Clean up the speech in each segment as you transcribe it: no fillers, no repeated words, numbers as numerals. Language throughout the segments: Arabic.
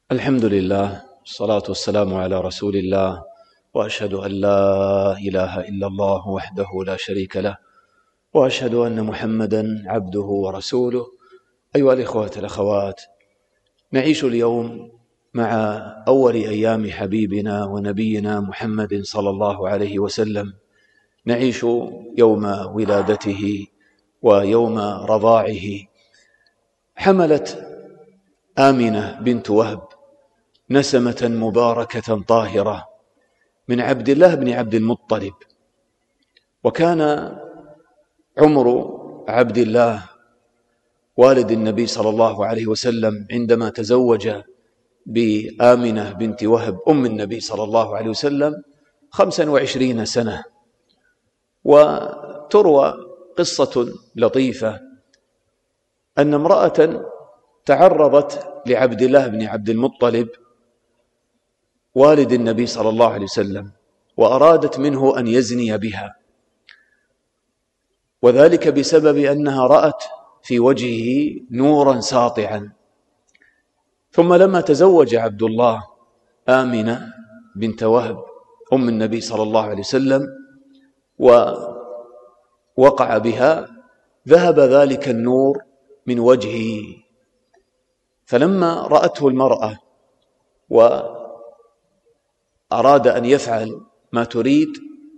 الحمد لله، الصلاة والسلام على رسول الله، وأشهد أن لا إله إلا الله وحده لا شريك له، وأشهد أن محمدا عبده ورسوله. أيها الإخوة الأخوات، نعيش اليوم مع أول أيام حبيبنا ونبينا محمد صلى الله عليه وسلم، نعيش يوم ولادته ويوم رضاعه. حملت آمنة بنت وهب نسمة مباركة طاهرة من عبد الله بن عبد المطلب، وكان عمر عبد الله والد النبي صلى الله عليه وسلم عندما تزوج بآمنة بنت وهب أم النبي صلى الله عليه وسلم 25 سنة. وتروى قصة لطيفة أن امرأة تعرضت لعبد الله بن عبد المطلب والد النبي صلى الله عليه وسلم وأرادت منه أن يزني بها، وذلك بسبب أنها رأت في وجهه نورا ساطعا. ثم لما تزوج عبد الله آمنة بنت وهب أم النبي صلى الله عليه وسلم ووقع بها، ذهب ذلك النور من وجهه. فلما رأته المرأة وأراد أن يفعل ما تريد،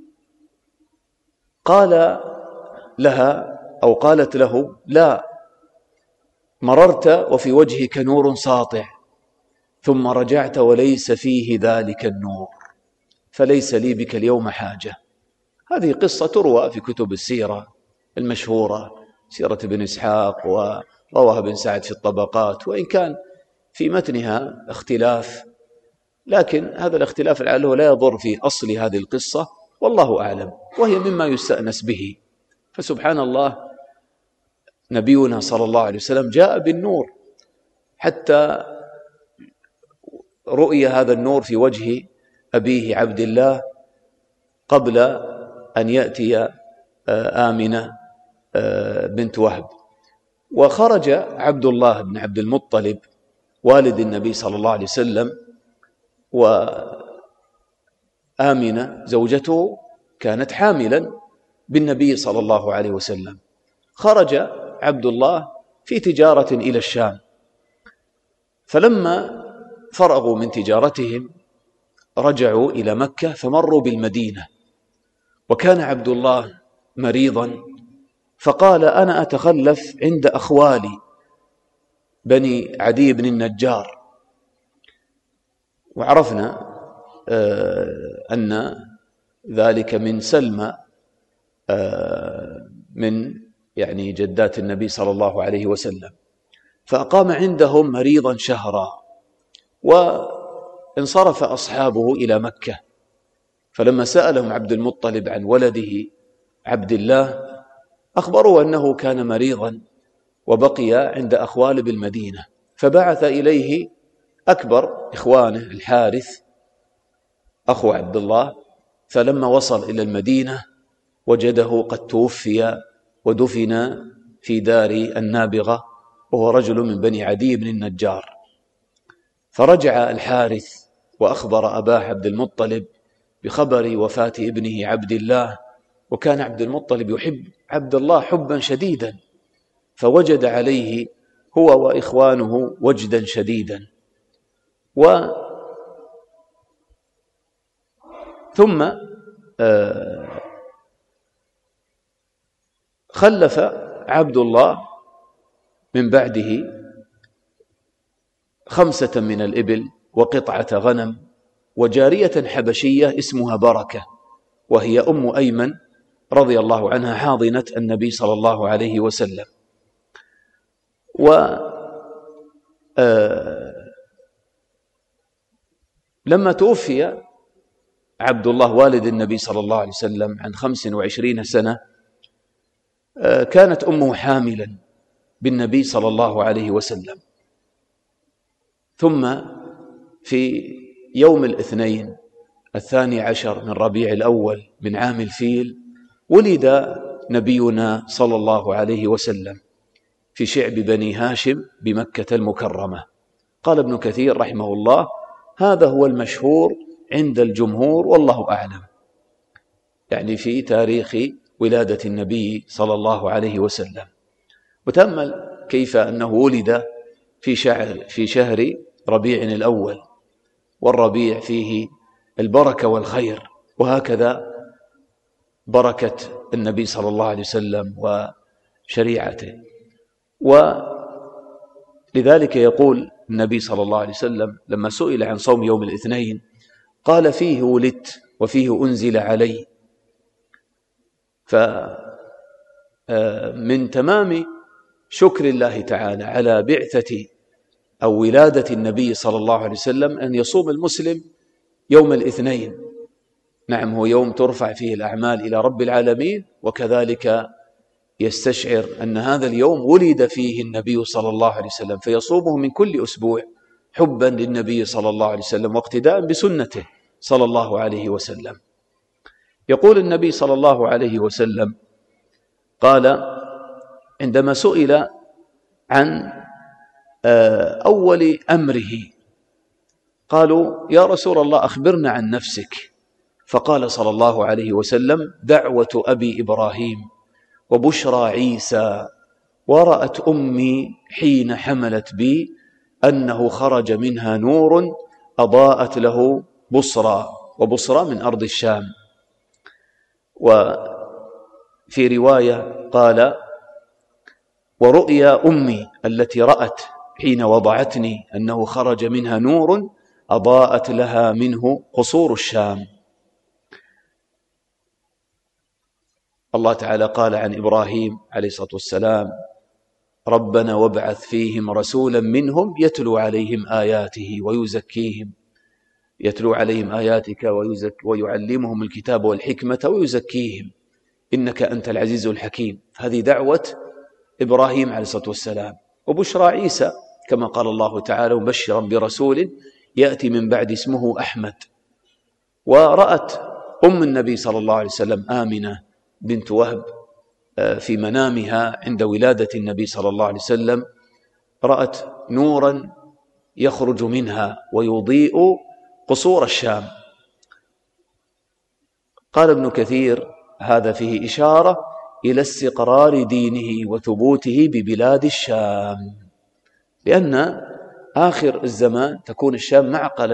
قال لها أو قالت له: لا، مررت وفي وجهك نور ساطع، ثم رجعت وليس فيه ذلك النور، فليس لي بك اليوم حاجة. هذه قصة تروى في كتب السيرة المشهورة، سيرة ابن إسحاق، ورواه ابن سعد في الطبقات، وإن كان في متنها اختلاف، لكن هذا الاختلاف لعله لا يضر في أصل هذه القصة، والله أعلم، وهي مما يستأنس به. فسبحان الله، نبينا صلى الله عليه وسلم جاء بالنور، حتى رؤي هذا النور في وجه أبيه عبد الله قبل أن يأتي آمنة بنت وهب. وخرج عبد الله بن عبد المطلب والد النبي صلى الله عليه وسلم، وآمنة زوجته كانت حاملا بالنبي صلى الله عليه وسلم. خرج عبد الله في تجارة إلى الشام، فلما فرغوا من تجارتهم رجعوا إلى مكة فمروا بالمدينة، وكان عبد الله مريضا، فقال: أنا أتخلف عند أخوالي بني عدي بن النجار. وعرفنا أن ذلك من سلمى، من جدات النبي صلى الله عليه وسلم. فأقام عندهم مريضا شهرا، وانصرف أصحابه إلى مكة. فلما سألهم عبد المطلب عن ولده عبد الله، أخبروا أنه كان مريضا وبقي عند أخوال بالمدينة، فبعث إليه أكبر إخوانه الحارث أخو عبد الله. فلما وصل إلى المدينة وجده قد توفي ودفن في دار النابغة، وهو رجل من بني عدي بن النجار. فرجع الحارث وأخبر أباه عبد المطلب بخبر وفاة ابنه عبد الله، وكان عبد المطلب يحب عبد الله حبا شديدا، فوجد عليه هو وإخوانه وجدا شديدا. ثم خلف عبد الله من بعده 5 من الإبل وقطعة غنم وجارية حبشية اسمها بركة، وهي أم أيمن رضي الله عنها، حاضنة النبي صلى الله عليه وسلم. لما توفي عبد الله والد النبي صلى الله عليه وسلم عن 25 سنة، كانت أمه حاملا بالنبي صلى الله عليه وسلم. ثم في يوم الاثنين 12 من ربيع الأول من عام الفيل ولد نبينا صلى الله عليه وسلم في شعب بني هاشم بمكة المكرمة، قال ابن كثير رحمه الله: هذا هو المشهور عند الجمهور والله أعلم، يعني في تاريخ ولادة النبي صلى الله عليه وسلم. وتأمل كيف أنه ولد في شهر ربيع الأول، والربيع فيه البركة والخير، وهكذا بركة النبي صلى الله عليه وسلم وشريعته. ولذلك يقول النبي صلى الله عليه وسلم لما سئل عن صوم يوم الاثنين قال: فيه ولدت وفيه أنزل علي. فمن تمام شكر الله تعالى على بعثة أو ولادة النبي صلى الله عليه وسلم أن يصوم المسلم يوم الاثنين. نعم، هو يوم ترفع فيه الأعمال إلى رب العالمين، وكذلك يستشعر أن هذا اليوم ولد فيه النبي صلى الله عليه وسلم، فيصومه من كل أسبوع حبا للنبي صلى الله عليه وسلم واقتداء بسنته صلى الله عليه وسلم. يقول النبي صلى الله عليه وسلم قال عندما سئل عن أول أمره قالوا: يا رسول الله أخبرنا عن نفسك. فقال صلى الله عليه وسلم: دعوة أبي إبراهيم وبشرى عيسى، ورأت أمي حين حملت بي أنه خرج منها نور أضاءت له بصرى، وبصرى من أرض الشام. وفي رواية قال: ورؤيا أمي التي رأت حين وضعتني أنه خرج منها نور أضاءت لها منه قصور الشام. الله تعالى قال عن إبراهيم عليه الصلاة والسلام: ربنا وابعث فيهم رسولا منهم يتلو عليهم آياته ويزكيهم، يتلو عليهم آياتك ويعلمهم الكتاب والحكمة ويزكيهم إنك أنت العزيز الحكيم. هذه دعوة إبراهيم عليه الصلاة والسلام. وبشرى عيسى كما قال الله تعالى: مبشرا برسول يأتي من بعد اسمه أحمد. ورأت أم النبي صلى الله عليه وسلم آمنة بنت وهب في منامها عند ولادة النبي صلى الله عليه وسلم، رأت نورا يخرج منها ويضيء قصور الشام. قال ابن كثير: هذا فيه إشارة إلى استقرار دينه وثبوته ببلاد الشام، لأن آخر الزمان تكون الشام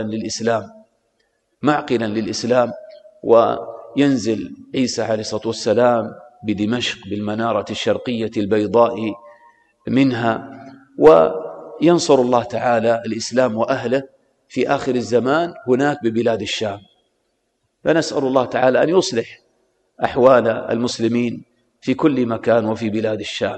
معقلا للإسلام، وينزل عيسى عليه الصلاة والسلام بدمشق بالمنارة الشرقية البيضاء منها، وينصر الله تعالى الإسلام وأهله في آخر الزمان هناك ببلاد الشام. فنسأل الله تعالى أن يصلح أحوال المسلمين في كل مكان وفي بلاد الشام.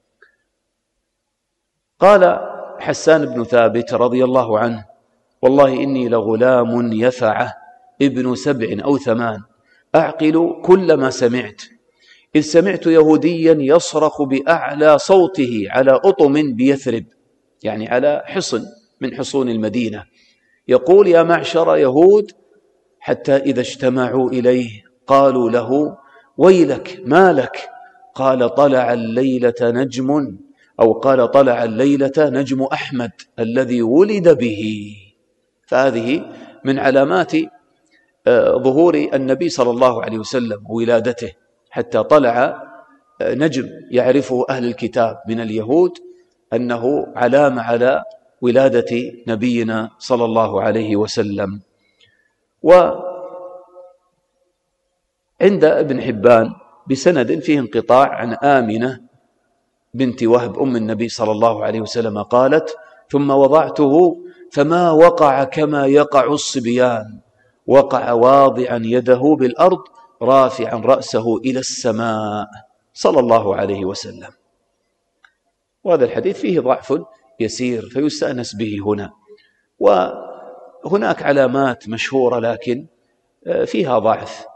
قال حسان بن ثابت رضي الله عنه: والله إني لغلام يفعه ابن 7 أو 8 أعقل كل ما سمعت، إذ سمعت يهوديا يصرخ بأعلى صوته على أطم بيثرب، يعني على حصن من حصون المدينة، يقول: يا معشر يهود، حتى إذا اجتمعوا إليه قالوا له: ويلك ما لك؟ قال: طلع الليلة نجم، أو قال: طلع الليلة نجم أحمد الذي ولد به. فهذه من علامات ظهور النبي صلى الله عليه وسلم وولادته، حتى طلع نجم يعرفه أهل الكتاب من اليهود أنه علامة على ولادة نبينا صلى الله عليه وسلم. وعند ابن حبان بسند فيه انقطاع عن آمنة بنت وهب أم النبي صلى الله عليه وسلم قالت: ثم وضعته فما وقع كما يقع الصبيان، وقع واضعا يده بالأرض رافعا رأسه إلى السماء صلى الله عليه وسلم. وهذا الحديث فيه ضعف يسير فيستأنس به هنا، وهناك علامات مشهورة لكن فيها ضعف: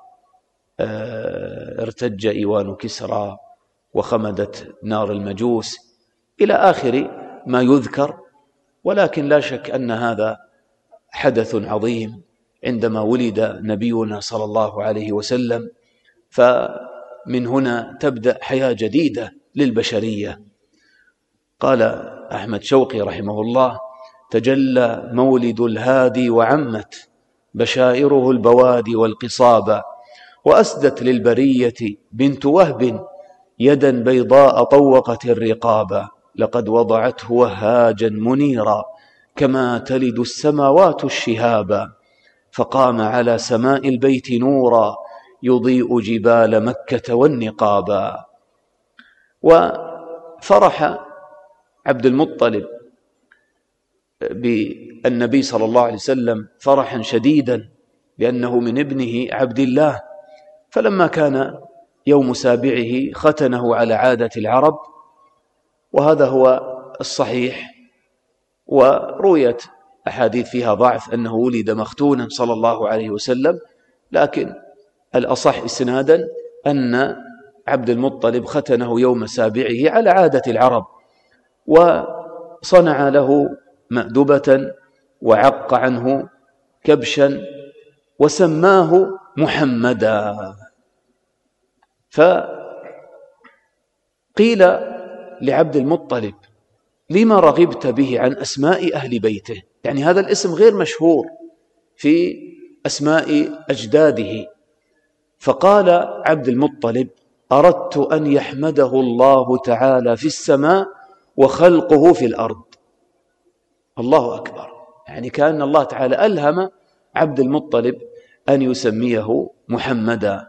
ارتج إيوان كسرى، وخمدت نار المجوس، إلى آخر ما يذكر. ولكن لا شك أن هذا حدث عظيم عندما ولد نبينا صلى الله عليه وسلم، فمن هنا تبدأ حياة جديدة للبشرية. قال أحمد شوقي رحمه الله: تجلى مولد الهادي وعمت بشائره البوادي والقصابا، وأسدت للبرية بنت وهب يدا بيضاء طوقت الرقابا، لقد وضعته وهاجا منيرا كما تلد السماوات الشهابا، فقام على سماء البيت نورا يضيء جبال مكة والنقابا. وفرح عبد المطلب بالنبي صلى الله عليه وسلم فرحا شديدا لأنه من ابنه عبد الله، فلما كان يوم سابعه ختنه على عادة العرب، وهذا هو الصحيح، ورويت أحاديث فيها ضعف أنه ولد مختونا صلى الله عليه وسلم، لكن الأصح إسنادا أن عبد المطلب ختنه يوم سابعه على عادة العرب، وصنع له مأدبة وعق عنه كبشا وسماه محمدا. فقيل لعبد المطلب: لما رغبت به عن أسماء أهل بيته؟ يعني هذا الاسم غير مشهور في أسماء أجداده. فقال عبد المطلب: أردت أن يحمده الله تعالى في السماء وخلقه في الأرض. الله أكبر، يعني كأن الله تعالى ألهم عبد المطلب أن يسميه محمدا.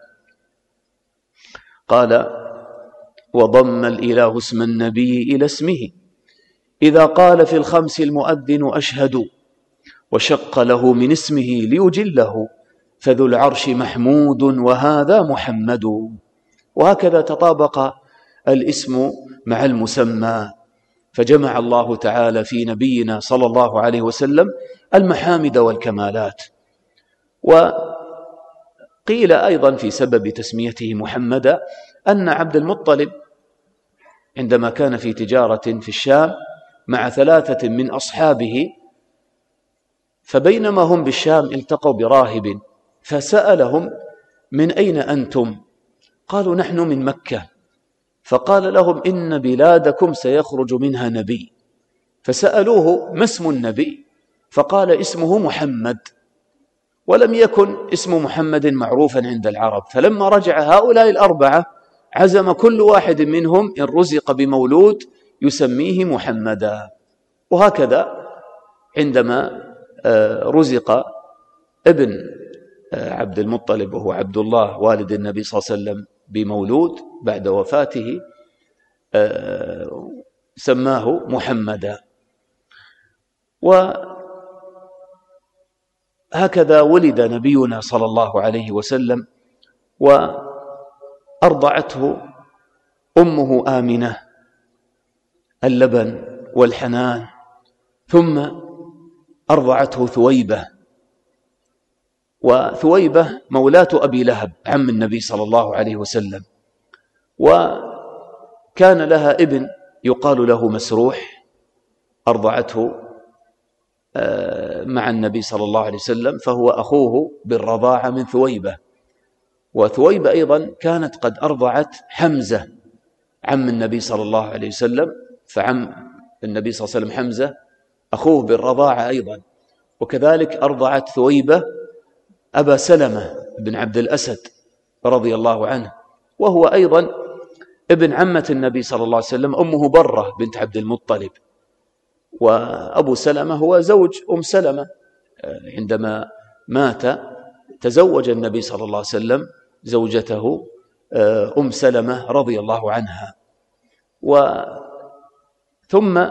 قال: وضم الإله اسم النبي إلى اسمه إذا قال في الخمس المؤذن أشهد، وشق له من اسمه ليجله فذو العرش محمود وهذا محمد. وهكذا تطابق الاسم مع المسمى، فجمع الله تعالى في نبينا صلى الله عليه وسلم المحامد والكمالات. وقيل أيضا في سبب تسميته محمدا أن عبد المطلب عندما كان في تجارة في الشام مع 3 من أصحابه، فبينما هم بالشام التقوا براهب فسألهم: من أين أنتم؟ قالوا: نحن من مكة. فقال لهم: إن بلادكم سيخرج منها نبي. فسألوه: ما اسم النبي؟ فقال: اسمه محمد. ولم يكن اسم محمد معروفا عند العرب، فلما رجع هؤلاء 4 عزم كل واحد منهم إن رزق بمولود يسميه محمدا. وهكذا عندما رزق ابن عبد المطلب وهو عبد الله والد النبي صلى الله عليه وسلم بمولود بعد وفاته سماه محمدا. وهكذا ولد نبينا صلى الله عليه وسلم، وأرضعته أمه آمنة اللبن والحنان، ثم أرضعته ثويبة، وثويبة مولاة أبي لهب عم النبي صلى الله عليه وسلم، وكان لها ابن يقال له مسروح أرضعته مع النبي صلى الله عليه وسلم، فهو أخوه بالرضاعة من ثويبة. وثويبة أيضا كانت قد أرضعت حمزة عم النبي صلى الله عليه وسلم، فعم النبي صلى الله عليه وسلم حمزة أخوه بالرضاعة أيضا. وكذلك أرضعت ثويبة أبا سلمة بن عبد الأسد رضي الله عنه، وهو أيضا ابن عمة النبي صلى الله عليه وسلم، أمه برة بنت عبد المطلب. وأبو سلمة هو زوج أم سلمة، عندما مات تزوج النبي صلى الله عليه وسلم زوجته أم سلمة رضي الله عنها. ثم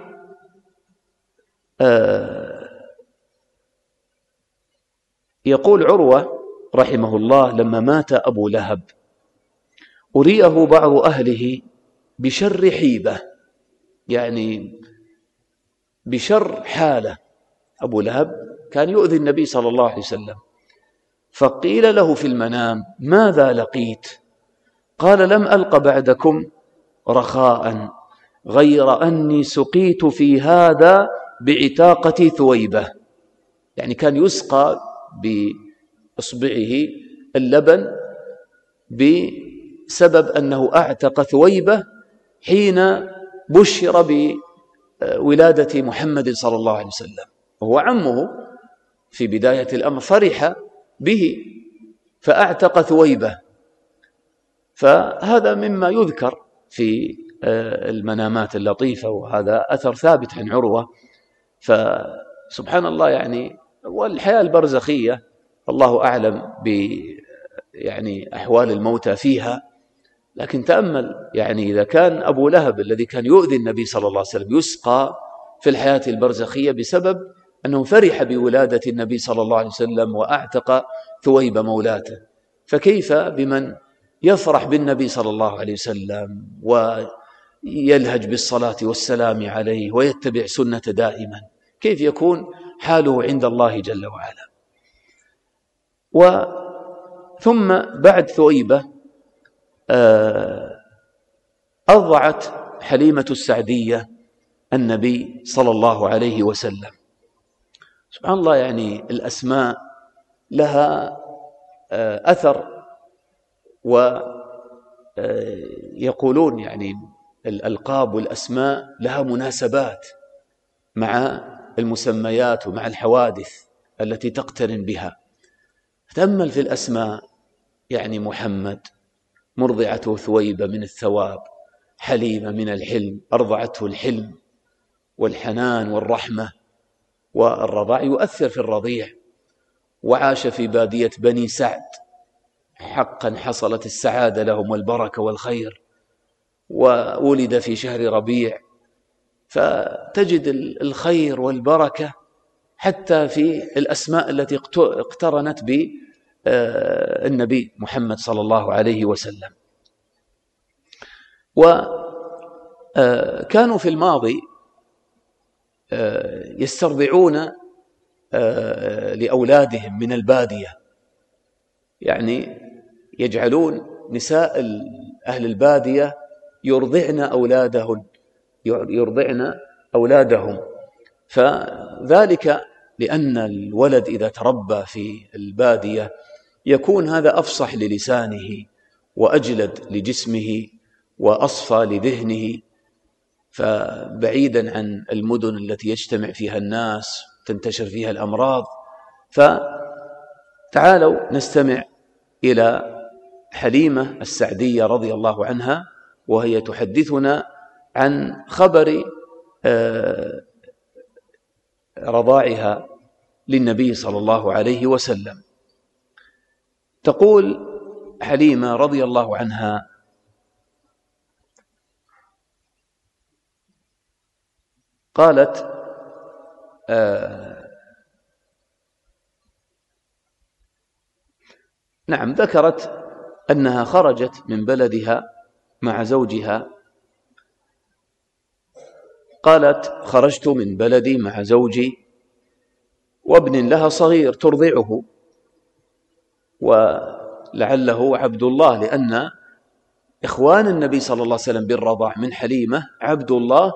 يقول عروة رحمه الله: لما مات أبو لهب أريه بعض أهله بشر حيبة، يعني بشر حالة. أبو لهب كان يؤذي النبي صلى الله عليه وسلم، فقيل له في المنام: ماذا لقيت؟ قال: لم ألق بعدكم رخاء غير أني سقيت في هذا بعتاقة ثويبة. يعني كان يسقى بإصبعه اللبن بسبب أنه أعتق ثويبة حين بشر ولادة محمد صلى الله عليه وسلم، وهو عمه في بداية الأمر، فرح به فأعتق ثويبة. فهذا مما يذكر في المنامات اللطيفة، وهذا أثر ثابت عن عروة. فسبحان الله يعني، والحياة البرزخية الله أعلم يعني أحوال الموتى فيها. لكن تأمل يعني، إذا كان أبو لهب الذي كان يؤذي النبي صلى الله عليه وسلم يسقى في الحياة البرزخية بسبب أنه فرح بولادة النبي صلى الله عليه وسلم وأعتق ثويب مولاته، فكيف بمن يفرح بالنبي صلى الله عليه وسلم ويلهج بالصلاة والسلام عليه ويتبع سنة دائما؟ كيف يكون حاله عند الله جل وعلا؟ ثم بعد ثويبة أرضعت حليمة السعدية النبي صلى الله عليه وسلم. سبحان الله يعني، الأسماء لها أثر، ويقولون يعني الألقاب والأسماء لها مناسبات مع المسميات ومع الحوادث التي تقترن بها. تأمل في الأسماء، يعني محمد مرضعته ثويبة من الثواب، حليمة من الحلم، أرضعته الحلم والحنان والرحمة، والرضاع يؤثر في الرضيع. وعاش في بادية بني سعد، حقا حصلت السعادة لهم والبركة والخير، وولد في شهر ربيع، فتجد الخير والبركة حتى في الأسماء التي اقترنت بالنبي محمد صلى الله عليه وسلم. وكانوا في الماضي يسترضعون لأولادهم من البادية، يعني يجعلون نساء أهل البادية يرضعن أولادهم، فذلك لأن الولد إذا تربى في البادية يكون هذا أفصح للسانه وأجلد لجسمه وأصفى لذهنه، فبعيدا عن المدن التي يجتمع فيها الناس تنتشر فيها الأمراض. فتعالوا نستمع إلى حليمة السعدية رضي الله عنها، وهي تحدثنا عن خبر رضاعها للنبي صلى الله عليه وسلم. تقول حليمة رضي الله عنها: قالت: نعم، ذكرت أنها خرجت من بلدها مع زوجها. قالت: خرجت من بلدي مع زوجي وابن لها صغير ترضعه، ولعله عبد الله، لأن إخوان النبي صلى الله عليه وسلم بالرضاع من حليمة عبد الله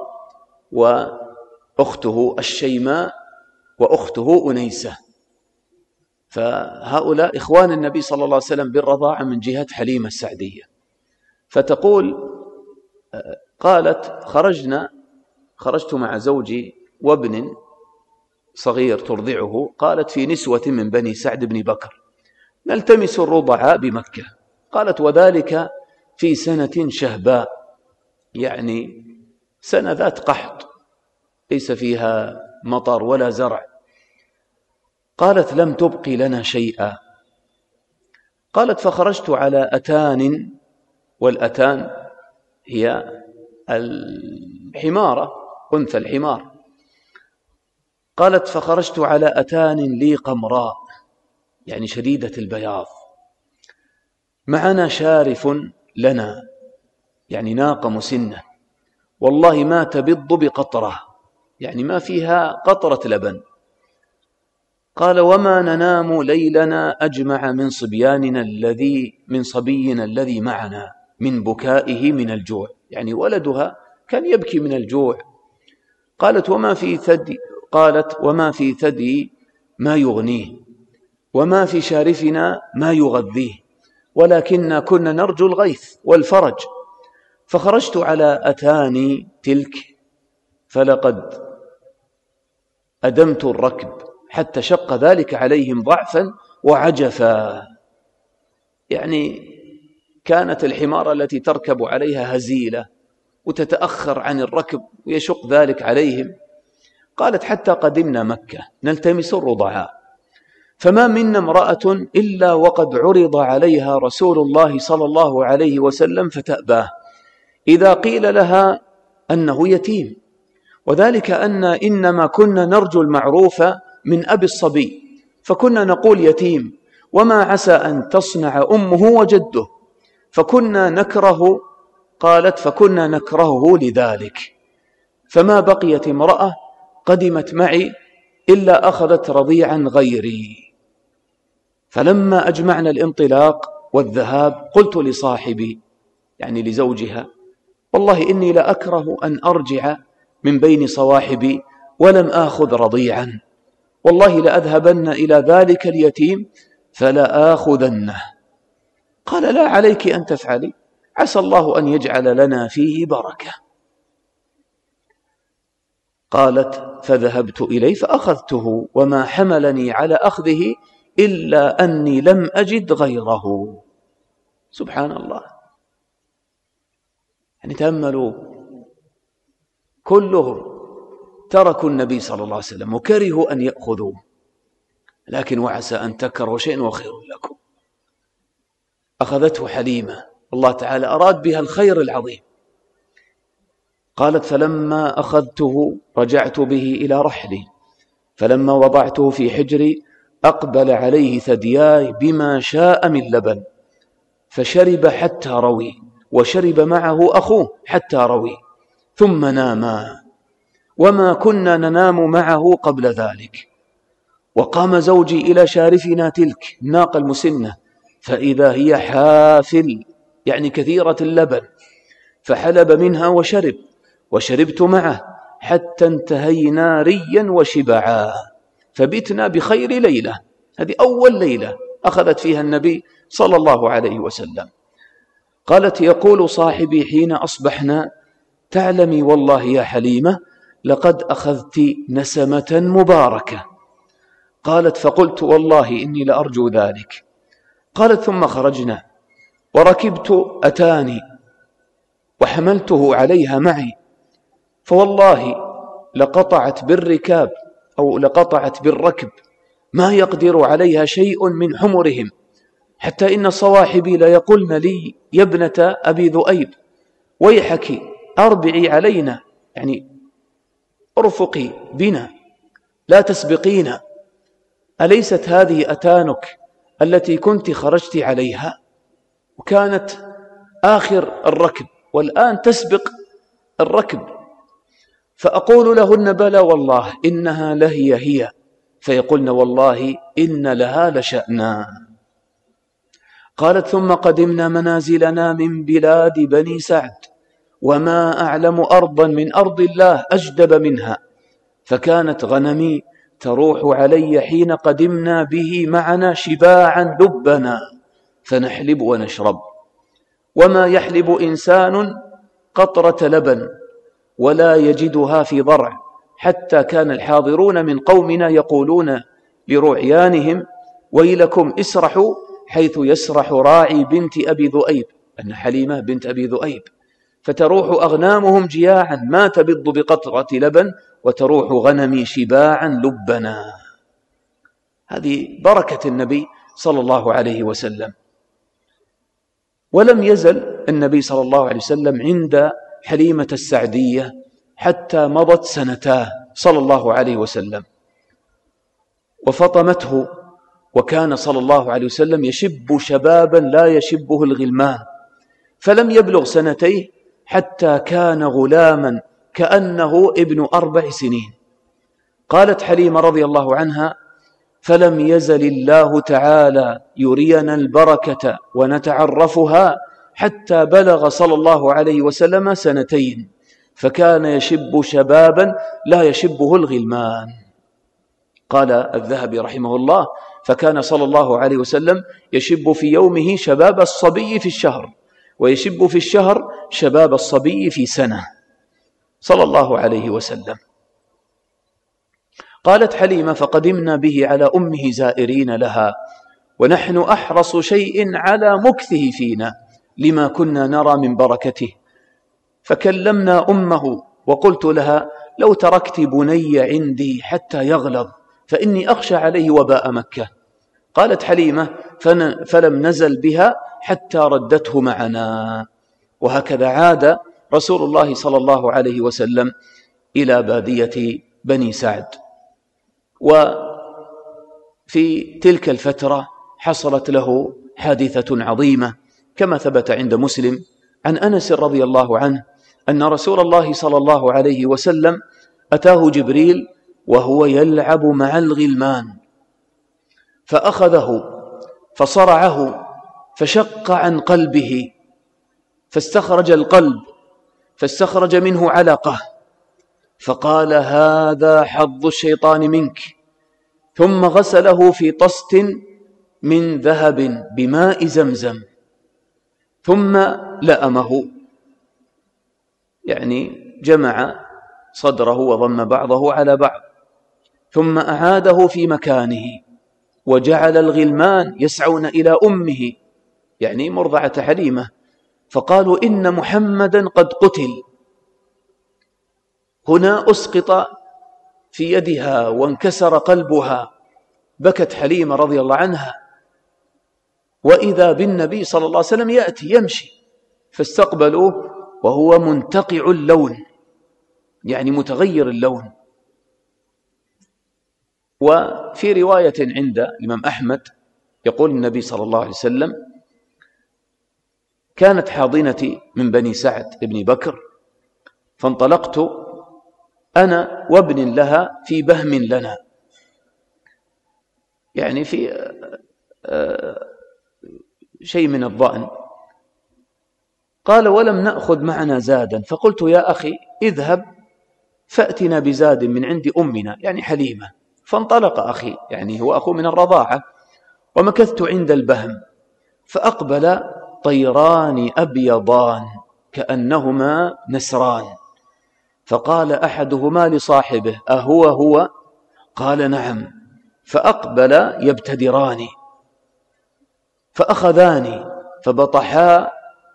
وأخته الشيماء وأخته أنيسة، فهؤلاء إخوان النبي صلى الله عليه وسلم بالرضاعة من جهة حليمة السعدية. فتقول: قالت: خرجت مع زوجي وابن صغير ترضعه. قالت: في نسوة من بني سعد بن بكر نلتمس الرضعاء بمكة. قالت: وذلك في سنة شهباء، يعني سنة ذات قحط ليس فيها مطر ولا زرع. قالت: لم تبقي لنا شيئا. قالت: فخرجت على أتان، والأتان هي الحمارة، أنثى الحمار. قالت: فخرجت على أتان لي قمراء، يعني شديدة البياض، معنا شارف لنا، يعني ناقة مسنة، والله ما تبض بقطرة، يعني ما فيها قطرة لبن. قال: وما ننام ليلنا أجمع من صبينا الذي معنا من بكائه من الجوع، يعني ولدها كان يبكي من الجوع. قالت: وما في ثدي ما يغنيه، وما في شارفنا ما يغذيه، ولكننا كنا نرجو الغيث والفرج. فخرجت على أتاني تلك فلقد أدمت الركب حتى شق ذلك عليهم ضعفا وعجفا. يعني كانت الحمار التي تركب عليها هزيلة وتتأخر عن الركب ويشق ذلك عليهم. قالت حتى قدمنا مكة نلتمس الرضعاء، فما منا امرأة إلا وقد عرض عليها رسول الله صلى الله عليه وسلم فتأباه إذا قيل لها أنه يتيم، وذلك أن إنما كنا نرجو المعروف من أبي الصبي، فكنا نقول يتيم وما عسى أن تصنع أمه وجده، فكنا نكره. قالت فكنا نكرهه لذلك، فما بقيت امرأة قدمت معي إلا أخذت رضيعا غيري. فلما أجمعنا الانطلاق والذهاب قلت لصاحبي، يعني لزوجها، والله إني لأكره أن أرجع من بين صواحبي ولم آخذ رضيعا، والله لأذهبن إلى ذلك اليتيم فلا آخذنه. قال لا عليك أن تفعلي، عسى الله أن يجعل لنا فيه بركة. قالت فذهبت إليه فأخذته، وما حملني على أخذه إلا أني لم أجد غيره. سبحان الله. يعني تأملوا، كلهم تركوا النبي صلى الله عليه وسلم وكرهوا أن يأخذوه، لكن وعسى أن تكرهوا شيئا وخير لكم. أخذته حليمة، الله تعالى أراد بها الخير العظيم. قالت فلما أخذته رجعت به إلى رحلي، فلما وضعته في حجري أقبل عليه ثدياي بما شاء من لبن، فشرب حتى روي، وشرب معه أخوه حتى روي، ثم ناما، وما كنا ننام معه قبل ذلك. وقام زوجي إلى شارفنا تلك الناقة المسنة، فإذا هي حافل، يعني كثيرة اللبن، فحلب منها وشرب، وشربت معه حتى انتهينا ريا وشبعا، فبتنا بخير ليلة. هذه أول ليلة أخذت فيها النبي صلى الله عليه وسلم. قالت يقول صاحبي حين أصبحنا تعلمي والله يا حليمة لقد أخذت نسمة مباركة. قالت فقلت والله إني لأرجو ذلك. قالت ثم خرجنا وركبت أتاني وحملته عليها معي، فوالله لقطعت بالركاب أو لقطعت بالركب ما يقدر عليها شيء من حمرهم، حتى إن صواحبي ليقولن لي يا ابنة أبي ذؤيب ويحك أربعي علينا، يعني ارفقي بنا لا تسبقينا، أليست هذه أتانك التي كنت خرجت عليها؟ وكانت آخر الركب والآن تسبق الركب. فأقول لهن بلى والله إنها هي، فيقولن والله إن لها لشأنا. قالت ثم قدمنا منازلنا من بلاد بني سعد، وما أعلم أرضا من أرض الله أجدب منها، فكانت غنمي تروح علي حين قدمنا به معنا شباعا لبنا، فنحلب ونشرب، وما يحلب إنسان قطرة لبن ولا يجدها في ضرع، حتى كان الحاضرون من قومنا يقولون لرعيانهم ويلكم اسرحوا حيث يسرح راعي بنت أبي ذؤيب، أن حليمة بنت أبي ذؤيب، فتروح أغنامهم جياعا ما تبض بقطرة لبن، وتروح غنمي شباعا لبنا. هذه بركة النبي صلى الله عليه وسلم. ولم يزل النبي صلى الله عليه وسلم عند حليمة السعدية حتى مضت سنتاه صلى الله عليه وسلم، وفطمته، وكان صلى الله عليه وسلم يشب شبابا لا يشبه الغلمان، فلم يبلغ سنتيه حتى كان غلاما كأنه ابن 4 سنين. قالت حليمة رضي الله عنها فلم يزل الله تعالى يرينا البركة ونتعرفها حتى بلغ صلى الله عليه وسلم 2 فكان يشب شبابا لا يشبه الغلمان. قال الذهبي رحمه الله فكان صلى الله عليه وسلم يشب في يومه شباب الصبي في الشهر، ويشب في الشهر شباب الصبي في سنة. صلى الله عليه وسلم. قالت حليمة: فقدمنا به على أمه زائرين لها، ونحن أحرص شيء على مكثه فينا لما كنا نرى من بركته، فكلمنا أمه وقلت لها: لو تركت بني عندي حتى يغلظ فإني أخشى عليه وباء مكة. قالت حليمة: فلم نزل بها حتى ردته معنا. وهكذا عاد رسول الله صلى الله عليه وسلم إلى بادية بني سعد. وفي تلك الفترة حصلت له حادثة عظيمة كما ثبت عند مسلم عن أنس رضي الله عنه أن رسول الله صلى الله عليه وسلم أتاه جبريل وهو يلعب مع الغلمان، فأخذه فصرعه فشق عن قلبه، فاستخرج القلب فاستخرج منه علقة، فقال: هذا حظ الشيطان منك. ثم غسله في طست من ذهب بماء زمزم، ثم لأمه، يعني جمع صدره وضم بعضه على بعض، ثم أعاده في مكانه، وجعل الغلمان يسعون إلى أمه، يعني مرضعة حليمة، فقالوا: إن محمدا قد قتل. هنا أسقط في يدها وانكسر قلبها، بكت حليمة رضي الله عنها، وإذا بالنبي صلى الله عليه وسلم يأتي يمشي، فاستقبلوه وهو منتقع اللون، يعني متغير اللون. وفي رواية عند الإمام أحمد يقول النبي صلى الله عليه وسلم: كانت حاضنتي من بني سعد بن بكر، فانطلقت أنا وابن لها في بهم لنا، يعني في شيء من الضأن. قال: ولم نأخذ معنا زادا، فقلت: يا أخي اذهب فأتنا بزاد من عند أمنا، يعني حليمة. فانطلق أخي، يعني هو أخو من الرضاعة، ومكثت عند البهم، فأقبل طيران أبيضان كأنهما نسران، فقال أحدهما لصاحبه: أهو هو؟ قال: نعم. فأقبل يبتدران، فأخذاني فبطحاني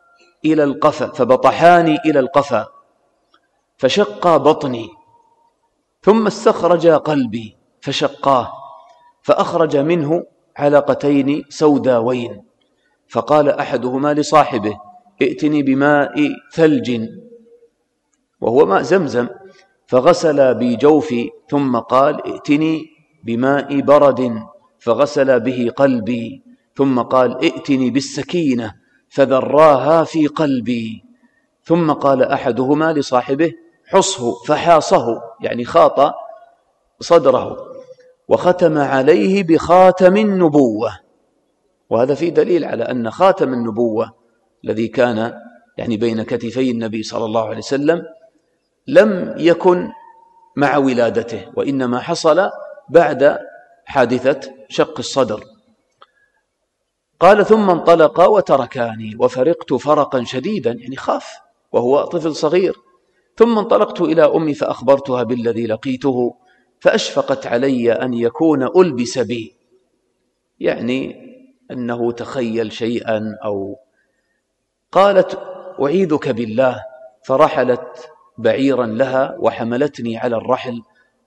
إلى القفا، فشقا بطني، ثم استخرجا قلبي فشقاه، فأخرج منه علقتين سوداوين، فقال أحدهما لصاحبه: ائتني بماء ثلج، وهو ماء زمزم، فغسل بجوفي، ثم قال: ائتني بماء برد، فغسل به قلبي، ثم قال: ائتني بالسكينة، فذراها في قلبي، ثم قال أحدهما لصاحبه: حصه، فحاصه، يعني خاط صدره، وختم عليه بخاتم النبوة. وهذا فيه دليل على أن خاتم النبوة الذي كان يعني بين كتفي النبي صلى الله عليه وسلم لم يكن مع ولادته، وإنما حصل بعد حادثة شق الصدر. قال: ثم انطلق وتركاني، وفرقت فرقا شديدا، يعني خاف وهو طفل صغير. ثم انطلقت إلى أمي فأخبرتها بالذي لقيته، فأشفقت علي أن يكون ألبس بي، يعني أنه تخيل شيئا أو. قالت: أعيذك بالله، فرحلت بعيرا لها وحملتني على الرحل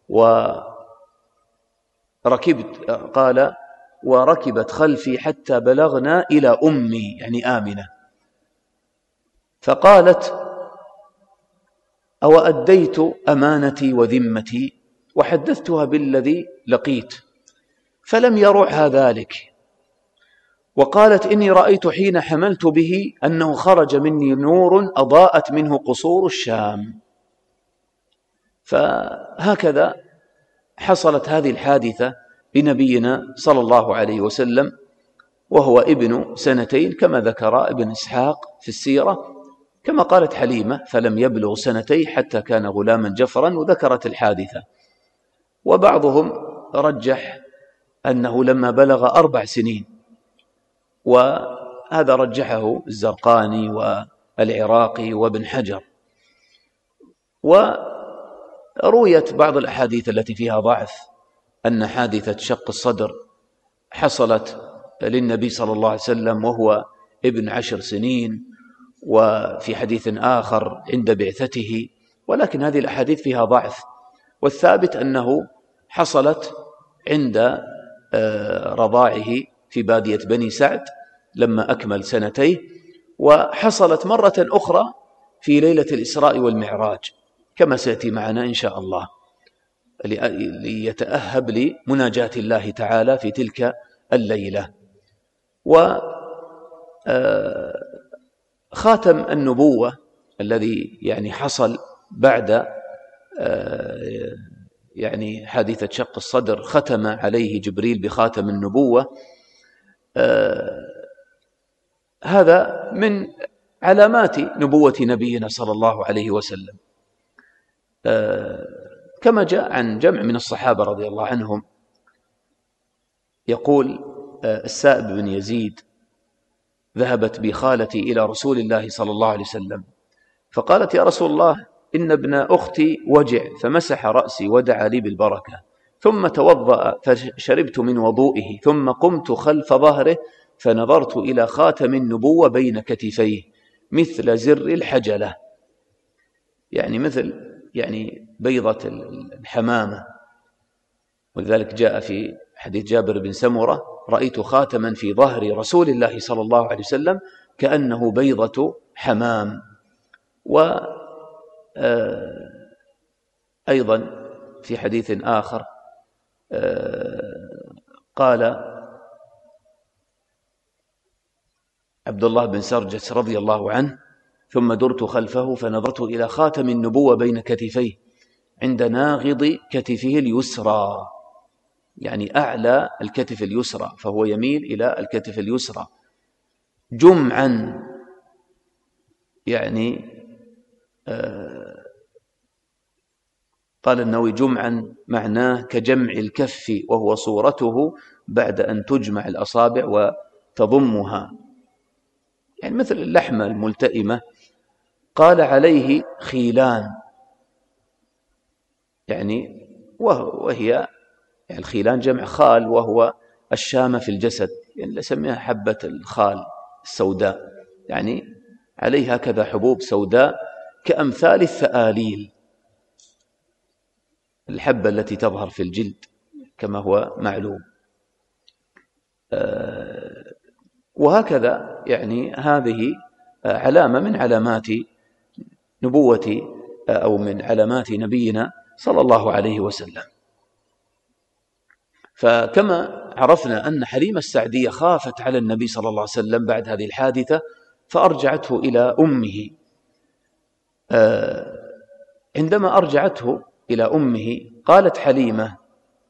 وركبت، قال: وركبت خلفي حتى بلغنا إلى أمي، يعني آمنة، فقالت: أو أديت أمانتي وذمتي، وحدثتها بالذي لقيت، فلم يرعها ذلك. وقالت: إني رأيت حين حملت به أنه خرج مني نور أضاءت منه قصور الشام. فهكذا حصلت هذه الحادثة لنبينا صلى الله عليه وسلم وهو ابن 2 كما ذكر ابن إسحاق في السيرة، كما قالت حليمة: فلم يبلغ 2 حتى كان غلاما جفرا، وذكرت الحادثة. وبعضهم رجح أنه لما بلغ 4 سنين، وهذا رجحه الزرقاني والعراقي وابن حجر. ورويت بعض الأحاديث التي فيها ضعف أن حادثة شق الصدر حصلت للنبي صلى الله عليه وسلم وهو ابن 10 سنين، وفي حديث آخر عند بعثته، ولكن هذه الأحاديث فيها ضعف. والثابت أنه حصلت عند رضاعه في بادية بني سعد لما أكمل 2 سنين، وحصلت مرة أخرى في ليلة الإسراء والمعراج كما سيأتي معنا إن شاء الله، ليتأهب لمناجاة الله تعالى في تلك الليلة. وخاتم النبوة الذي يعني حصل بعد يعني حادثة شق الصدر، ختم عليه جبريل بخاتم النبوة. هذا من علامات نبوة نبينا صلى الله عليه وسلم، كما جاء عن جمع من الصحابة رضي الله عنهم. يقول السائب بن يزيد: ذهبت بي خالتي إلى رسول الله صلى الله عليه وسلم فقالت: يا رسول الله، إن ابن أختي وجع، فمسح رأسي ودعا لي بالبركة، ثم توضأ فشربت من وضوئه، ثم قمت خلف ظهره فنظرت إلى خاتم النبوة بين كتفيه مثل زر الحجلة، يعني مثل يعني بيضة الحمامة. ولذلك جاء في حديث جابر بن سمرة: رأيت خاتما في ظهر رسول الله صلى الله عليه وسلم كأنه بيضة حمام. وأيضا في حديث آخر قال عبد الله بن سرجس رضي الله عنه: ثم درت خلفه فنظرت إلى خاتم النبوة بين كتفيه عند ناغض كتفه اليسرى، يعني أعلى الكتف اليسرى، فهو يميل إلى الكتف اليسرى جمعا، يعني قال النووي: جمعا معناه كجمع الكف، وهو صورته بعد أن تجمع الأصابع وتضمها، يعني مثل اللحمة الملتئمة. قال: عليه خيلان، يعني وهي يعني الخيلان جمع خال، وهو الشامة في الجسد، يعني نسميها حبة الخال السوداء، يعني عليها كذا حبوب سوداء كأمثال الثآليل، الحبة التي تظهر في الجلد كما هو معلوم. وهكذا يعني هذه علامة من علامات نبوة أو من علامات نبينا صلى الله عليه وسلم. فكما عرفنا أن حليمة السعدية خافت على النبي صلى الله عليه وسلم بعد هذه الحادثة فأرجعته إلى أمه. عندما أرجعته إلى أمه قالت حليمة: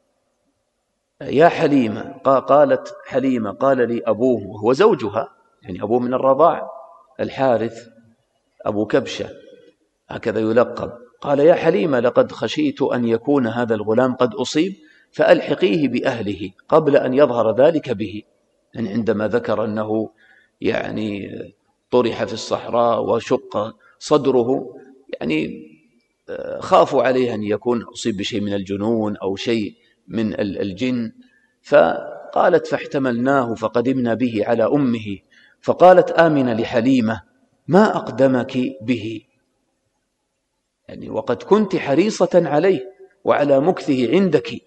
يا حليمة، قالت حليمة: قال لي أبوه، وهو زوجها، يعني أبوه من الرضاع، الحارث أبو كبشة هكذا يلقب. قال: يا حليمة، لقد خشيت أن يكون هذا الغلام قد أصيب فألحقيه بأهله قبل أن يظهر ذلك به. يعني عندما ذكر أنه يعني طرح في الصحراء وشق صدره، يعني خافوا عليه أن يكون أصيب بشيء من الجنون أو شيء من الجن. فقالت: فاحتملناه فقدمنا به على أمه. فقالت آمنة لحليمة: ما أقدمك به؟ يعني وقد كنت حريصة عليه وعلى مكثه عندك.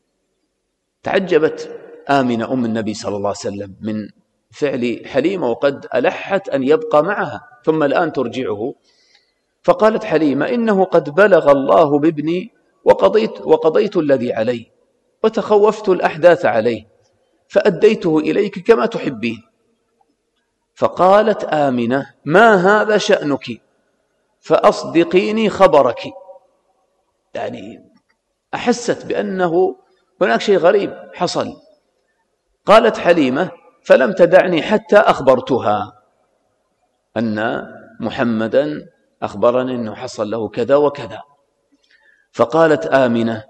تعجبت آمنة أم النبي صلى الله عليه وسلم من فعل حليمة، وقد ألحت أن يبقى معها ثم الآن ترجعه. فقالت حليمة: إنه قد بلغ الله بابني وقضيت الذي علي، وتخوفت الأحداث عليه، فأديته إليك كما تحبين. فقالت آمنة: ما هذا شأنك؟ فأصدقيني خبرك. يعني أحست بأنه هناك شيء غريب حصل. قالت حليمة: فلم تدعني حتى أخبرتها أن محمدا أخبرني أنه حصل له كذا وكذا. فقالت آمنة: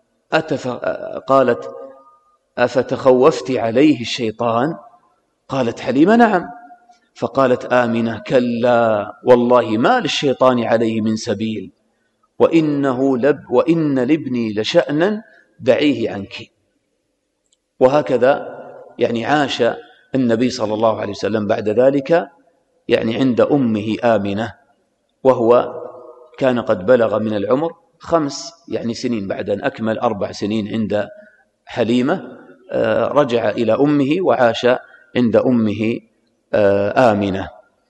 قالت: أفتخوفت عليه الشيطان؟ قالت حليمة: نعم. فقالت آمنة: كلا والله ما للشيطان عليه من سبيل، وإن لابني لشأنا دعيه عنك. وهكذا يعني عاش النبي صلى الله عليه وسلم بعد ذلك يعني عند أمه آمنة، وهو كان قد بلغ من العمر 5 يعني سنين، بعد أن أكمل 4 سنين عند حليمة رجع إلى أمه وعاش عند أمه آمنة.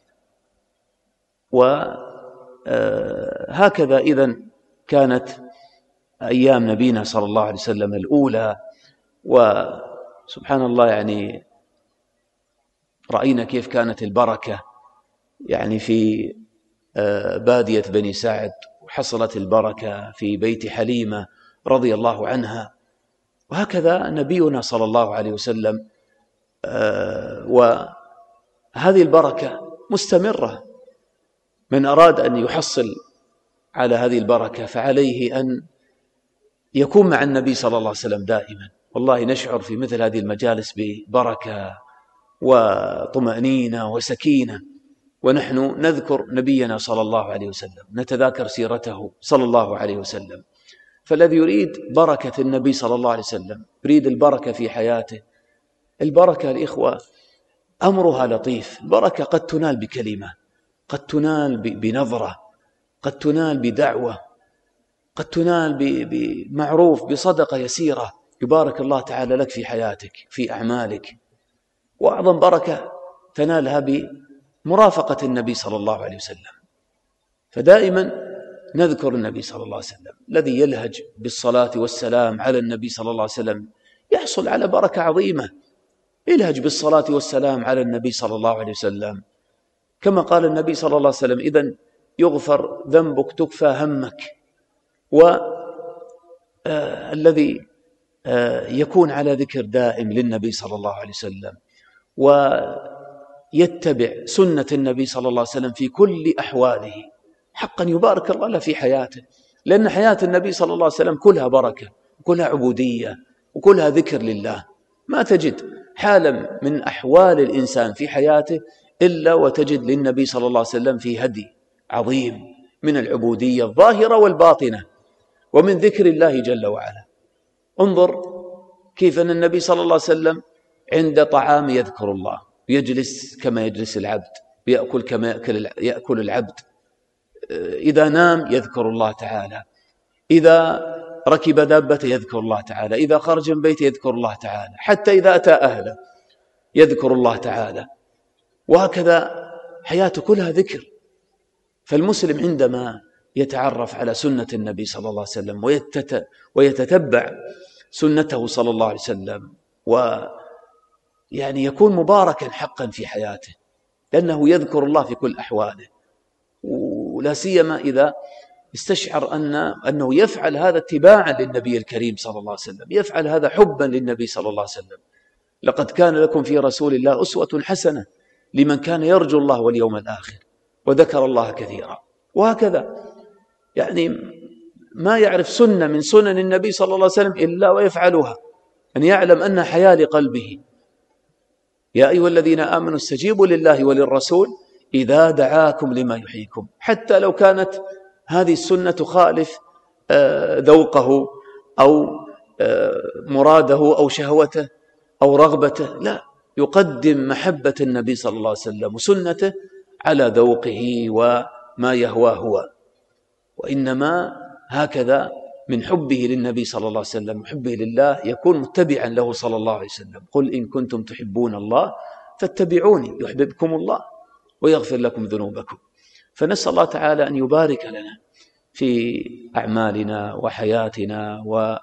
وهكذا إذن كانت أيام نبينا صلى الله عليه وسلم الأولى. وسبحان الله يعني رأينا كيف كانت البركة يعني في بادية بني سعد، وحصلت البركة في بيت حليمة رضي الله عنها. وهكذا نبينا صلى الله عليه وسلم، وهذه البركة مستمرة. من أراد أن يحصل على هذه البركة فعليه أن يكون مع النبي صلى الله عليه وسلم دائما. والله نشعر في مثل هذه المجالس ببركة وطمأنينة وسكينة، ونحن نذكر نبينا صلى الله عليه وسلم، نتذاكر سيرته صلى الله عليه وسلم. فالذي يريد بركة النبي صلى الله عليه وسلم، يريد البركة في حياته. البركة الإخوة أمرها لطيف. البركة قد تنال بكلمة، قد تنال بنظرة، قد تنال بدعوة، قد تنال بمعروف، بصدقة يسيرة يبارك الله تعالى لك في حياتك في أعمالك. وأعظم بركة تنالها بمرافقة النبي صلى الله عليه وسلم. فدائما نذكر النبي صلى الله عليه وسلم. الذي يلهج بالصلاة والسلام على النبي صلى الله عليه وسلم يحصل على بركة عظيمة. يلهج بالصلاة والسلام على النبي صلى الله عليه وسلم، كما قال النبي صلى الله عليه وسلم: إذن يغفر ذنبك تكفى همك. والذي يكون على ذكر دائم للنبي صلى الله عليه وسلم ويتبع سنة النبي صلى الله عليه وسلم في كل أحواله، حقا يبارك الله له في حياته. لأن حياة النبي صلى الله عليه وسلم كلها بركة، وكلها عبودية، وكلها ذكر لله. ما تجد حالا من أحوال الإنسان في حياته إلا وتجد للنبي صلى الله عليه وسلم في هدي عظيم من العبودية الظاهرة والباطنة، ومن ذكر الله جل وعلا. انظر كيف أن النبي صلى الله عليه وسلم عند طعام يذكر الله، يجلس كما يجلس العبد، يأكل كما يأكل العبد، إذا نام يذكر الله تعالى، إذا ركب دابته يذكر الله تعالى، إذا خرج من بيته يذكر الله تعالى، حتى إذا أتى أهله يذكر الله تعالى. وهكذا حياته كلها ذكر. فالمسلم عندما يتعرف على سنة النبي صلى الله عليه وسلم ويتتبع سنته صلى الله عليه وسلم، ويعني يكون مباركا حقا في حياته، لأنه يذكر الله في كل أحواله. ولا سيما إذا استشعر أنه يفعل هذا اتباعا للنبي الكريم صلى الله عليه وسلم، يفعل هذا حبا للنبي صلى الله عليه وسلم. لقد كان لكم في رسول الله أسوة حسنة لمن كان يرجو الله واليوم الآخر وذكر الله كثيرا. وهكذا يعني ما يعرف سنة من سنن النبي صلى الله عليه وسلم إلا ويفعلها، أن يعلم أنها حياة لقلبه. يا أيها الذين آمنوا استجيبوا لله وللرسول إذا دعاكم لما يحييكم. حتى لو كانت هذه السنة تخالف ذوقه أو مراده أو شهوته أو رغبته، لا، يقدم محبة النبي صلى الله عليه وسلم وسنته على ذوقه وما يهواه هو. وإنما هكذا من حبه للنبي صلى الله عليه وسلم وحبه لله يكون متبعا له صلى الله عليه وسلم. قل إن كنتم تحبون الله فاتبعوني يحببكم الله ويغفر لكم ذنوبكم. فنسأل الله تعالى أن يبارك لنا في أعمالنا وحياتنا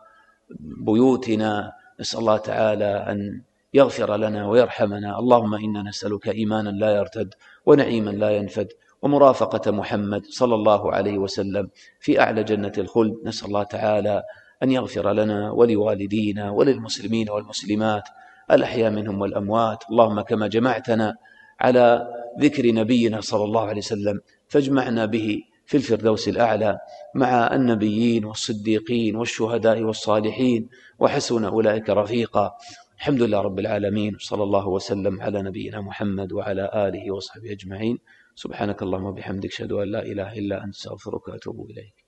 وبيوتنا. نسأل الله تعالى أن يغفر لنا ويرحمنا. اللهم إنا نسألك إيمانا لا يرتد ونعيما لا ينفد ومرافقة محمد صلى الله عليه وسلم في أعلى جنة الخلد. نسأل الله تعالى أن يغفر لنا ولوالدينا وللمسلمين والمسلمات الأحياء منهم والأموات. اللهم كما جمعتنا على ذكر نبينا صلى الله عليه وسلم فاجمعنا به في الفردوس الأعلى مع النبيين والصديقين والشهداء والصالحين وحسن أولئك رفيقا. الحمد لله رب العالمين، صلى الله وسلم على نبينا محمد وعلى آله وصحبه أجمعين. سبحانك اللهم وبحمدك، أشهد أن لا إله إلا أنت، أستغفرك وأتوب إليك.